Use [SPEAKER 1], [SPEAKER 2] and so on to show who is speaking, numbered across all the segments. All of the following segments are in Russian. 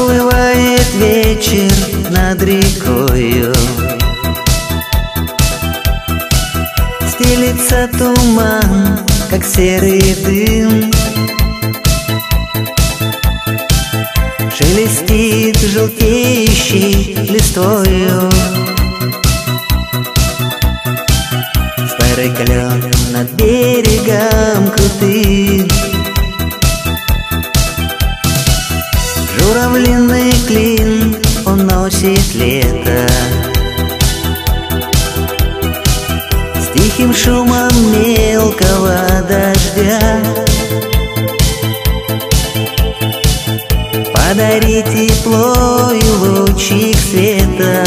[SPEAKER 1] Проплывает вечер над рекою, стелится туман, как серый дым. Шелестит желтеющей листвою старый клен над берегом крутым. Журавлиный клин уносит лето с тихим шумом мелкого дождя. Подари тепло и лучик света,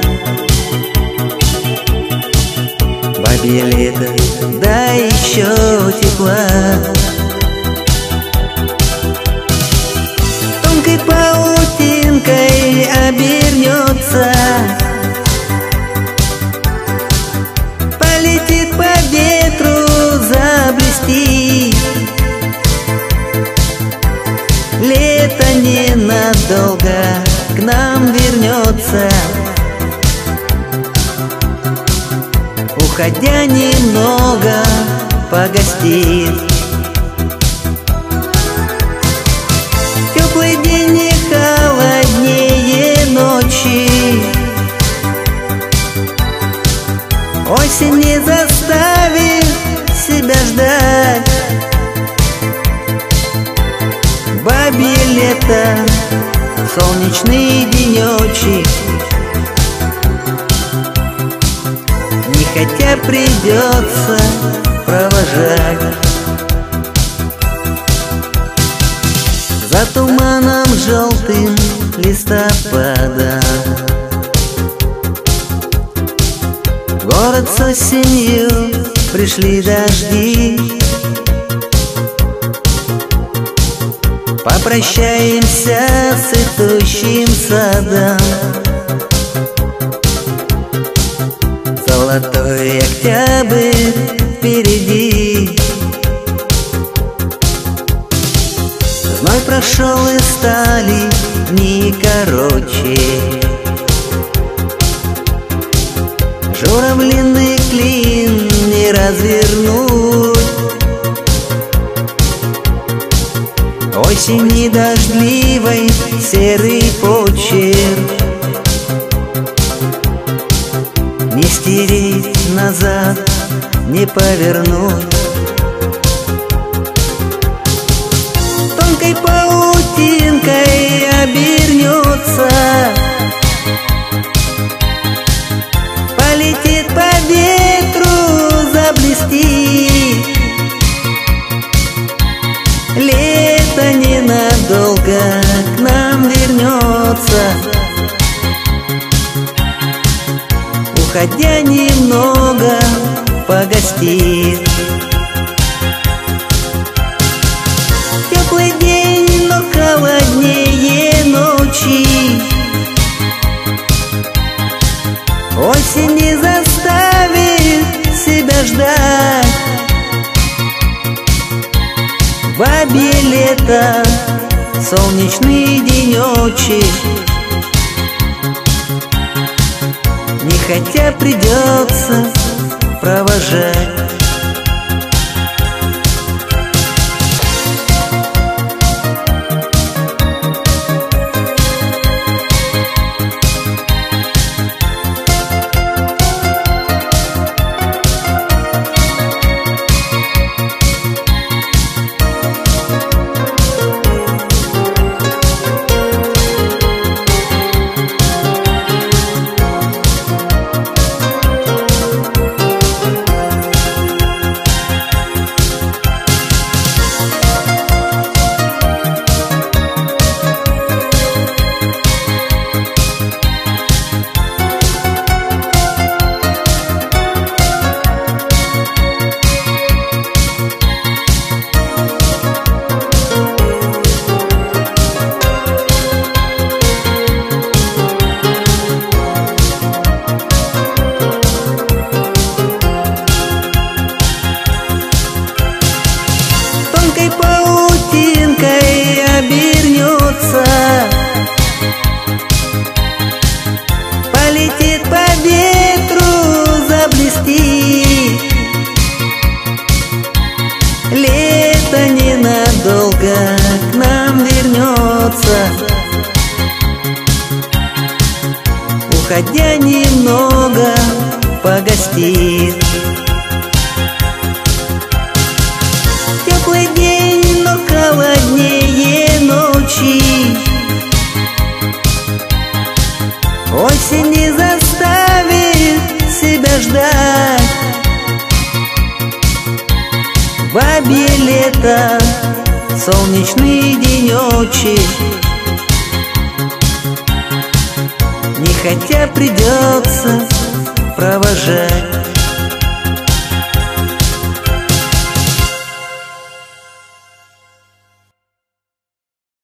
[SPEAKER 1] бабье лето, дай еще тепла. Тонкой паутинкой обернется, полетит по ветру, заблестит. Лето ненадолго к нам вернется, уходя немного погостит. Теплый день не холоднее ночи, осень не заставит себя ждать. Бабье лето, солнечный денечек, нехотя придется провожать. За туманом желтым листопада в город с осенью пришли дожди. Попрощаемся с цветущим садом, золотой октябрь впереди. Зной прошел и стали дни короче, журавлиный клин не развернуть. Осени дождливой серый почерк не стереть назад, не повернуть. Тонкой паутинкой обернется, полетит по ветру, заблестит. Лето ненадолго к нам вернется, уходя немного погостит. Теплый день, но холоднее ночи, осень не заставит себя ждать. Бабье лето, солнечный денечек, нехотя придется провожать. уходя немного погостит. Теплый день, но холоднее ночи. Осень не заставит себя ждать. Бабье лето, солнечный денечек, нехотя придется провожать.